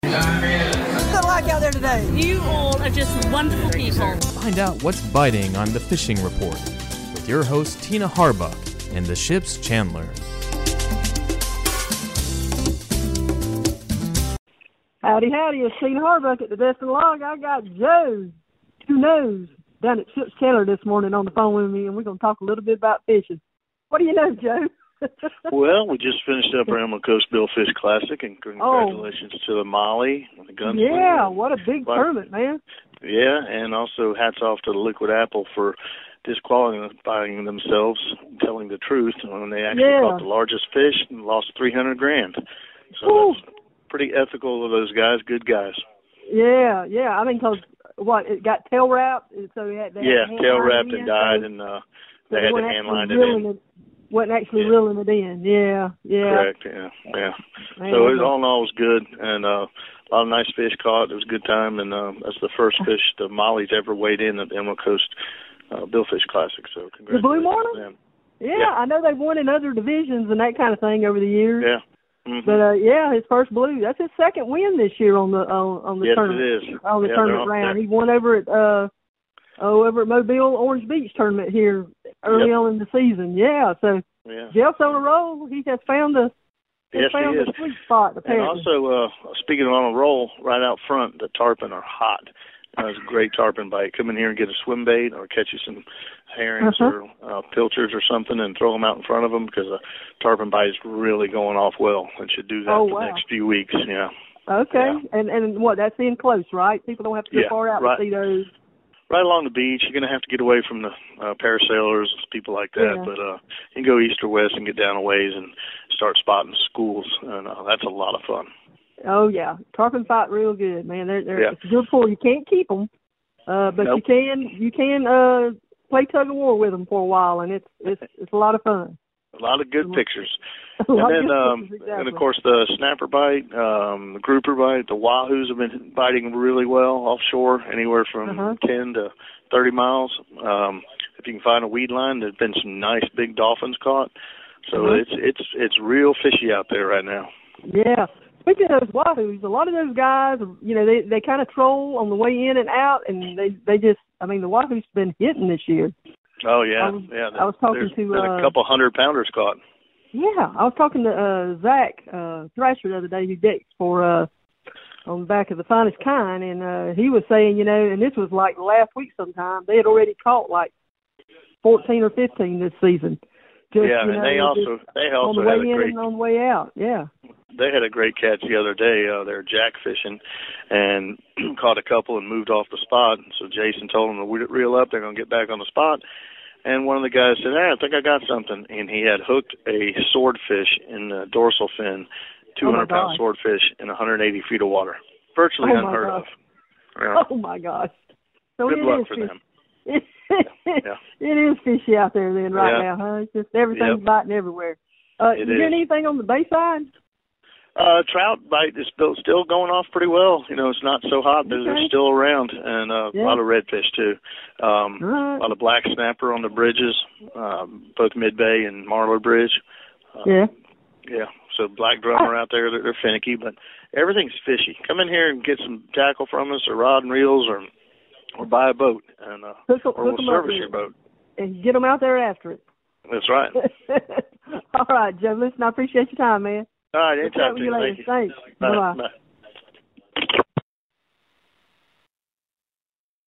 What's it like out there today? You all are just wonderful people. Find out what's biting on the Fishing Report with your host Tina Harbuck and the ship's Chandler. Howdy, howdy. It's Tina Harbuck at the Destin Log. I got Joe, Two Nose, down at Ship's Chandler this morning on the phone with me, and we're going to talk a little bit about fishing. What do you know, Joe? Well, we just finished up our Emerald Coast Billfish Classic, and congratulations to the Molly and the Gunslinger. Yeah, what a big tournament, man. Yeah, and also hats off to the Liquid Apple for disqualifying themselves, telling the truth, when they actually caught the largest fish and lost $300,000. So that's pretty ethical of those guys, good guys. Yeah. I mean, because, it got tail wrapped? So tail wrapped and died, and they had to hand line it in. Wasn't actually reeling it in. Yeah. Correct, yeah. Man, so it all in all was good, and a lot of nice fish caught. It was a good time, and that's the first fish the Molly's ever weighed in at the Emerald Coast Billfish Classic. So congratulations the Blue Marlin? to them. Yeah, I know they've won in other divisions and that kind of thing over the years. Yeah. Mm-hmm. But his first blue. That's his second win this year on the tournament. Yes, it is. On the tournament round, he won over at Mobile Orange Beach tournament here early on in the season. Yeah, so Jeff's on a roll. He has found the sweet spot. Apparently. And also, speaking of on a roll, right out front, the tarpon are hot. It's a great tarpon bite. Come in here and get a swim bait or catch you some herrings or pilchards or something and throw them out in front of them, because a tarpon bite is really going off well and should do that for the next few weeks. Yeah. Okay. Yeah. And what, that's in close, right? People don't have to go far out to see those. Right along the beach. You're going to have to get away from the parasailers, people like that. Yeah. But you can go east or west and get down a ways and start spotting schools. And that's a lot of fun. Oh, yeah. Tarpon fight real good, man. They're it's a good pull. You can't keep them, but you can play tug of war with them for a while, and it's a lot of fun. A lot of good pictures. And of course, the snapper bite, the grouper bite, the wahoos have been biting really well offshore, anywhere from 10 to 30 miles. If you can find a weed line, there's been some nice big dolphins caught. So it's real fishy out there right now. Yeah. Speaking of those wahoos, a lot of those guys, they kind of troll on the way in and out, and they just, the wahoos been hitting this year. Oh, yeah. I was talking to a couple 100-pounders caught. Yeah, I was talking to Zach Thrasher the other day, who decks for on the back of the Finest Kind, and he was saying, and this was like last week sometime, they had already caught like 14 or 15 this season. And they also on the way in and on the way out. Yeah. They had a great catch the other day. They were jack fishing and caught a couple and moved off the spot. So Jason told them to reel up. They're going to get back on the spot. And one of the guys said, I think I got something. And he had hooked a swordfish in the dorsal fin, 200-pound swordfish in 180 feet of water. Virtually unheard of. Yeah. Oh, my gosh. So good luck for them. It is fishy out there then now, huh? It's just everything's biting everywhere. You hear anything on the bay side? Trout bite is still going off pretty well. It's not so hot, but they're still around, and a lot of redfish too. A lot of black snapper on the bridges, both Mid-Bay and Marlar Bridge. So black drummer out there, they're finicky, but everything's fishy. Come in here and get some tackle from us, or rod and reels, or buy a boat, and or we'll service your boat. And get them out there after it. That's right. All right, Joe. Listen, I appreciate your time, man. All right, anytime. Thanks. Bye. Bye-bye. Bye.